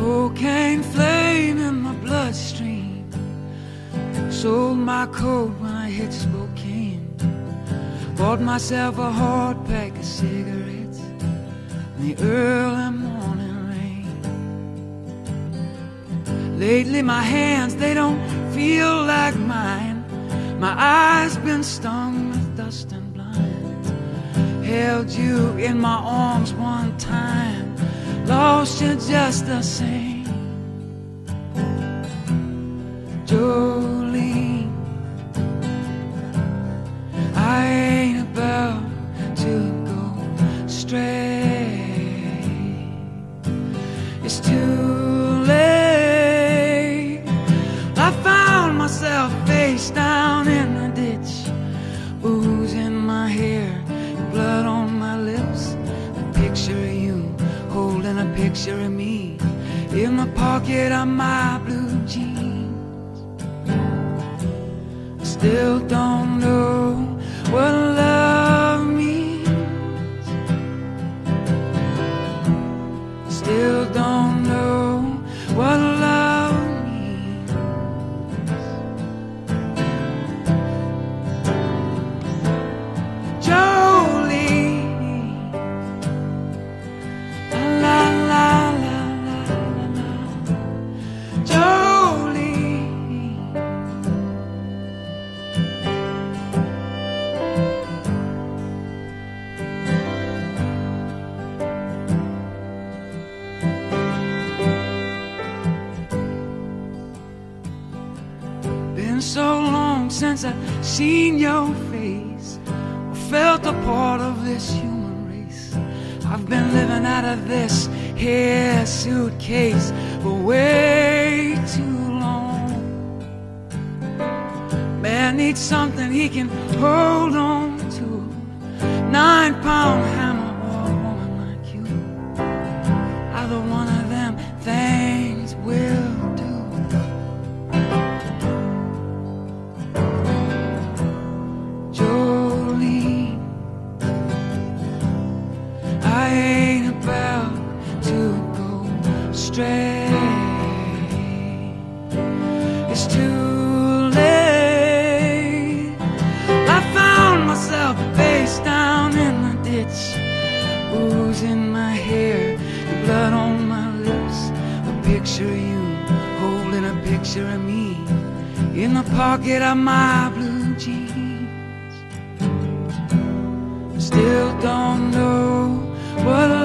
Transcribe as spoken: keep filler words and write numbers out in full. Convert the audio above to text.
Cocaine flame in my bloodstream. Sold my coat when I hit Spokane. Bought myself a hard pack of cigarettes in the early morning rain. Lately my hands, they don't feel like mine. My eyes been stung with dust and blind. Held you in my arms one time, lost you just the same. Jolene, I ain't about to go stray. It's too late. I found myself face down in the ditch, booze in my hair, blood on my lips. A picture of you holding a picture of me in the pocket of my blue jeans. I still don't know what love means. I still don't know what love means. Jolene, la la la la la la. Jolene, been so long since I've seen your face, or felt a part of this human race. I've been living out of this here suitcase for way too long. Man needs something he can hold on to. Nine pound hammer or a woman like you. Either one of them things will do. Jolene, I ain't about to go stray. It's too late. I found myself face down in the ditch, booze in my hair, blood on my lips. A picture of you holding a picture of me in the pocket of my blue jeans. Still don't know what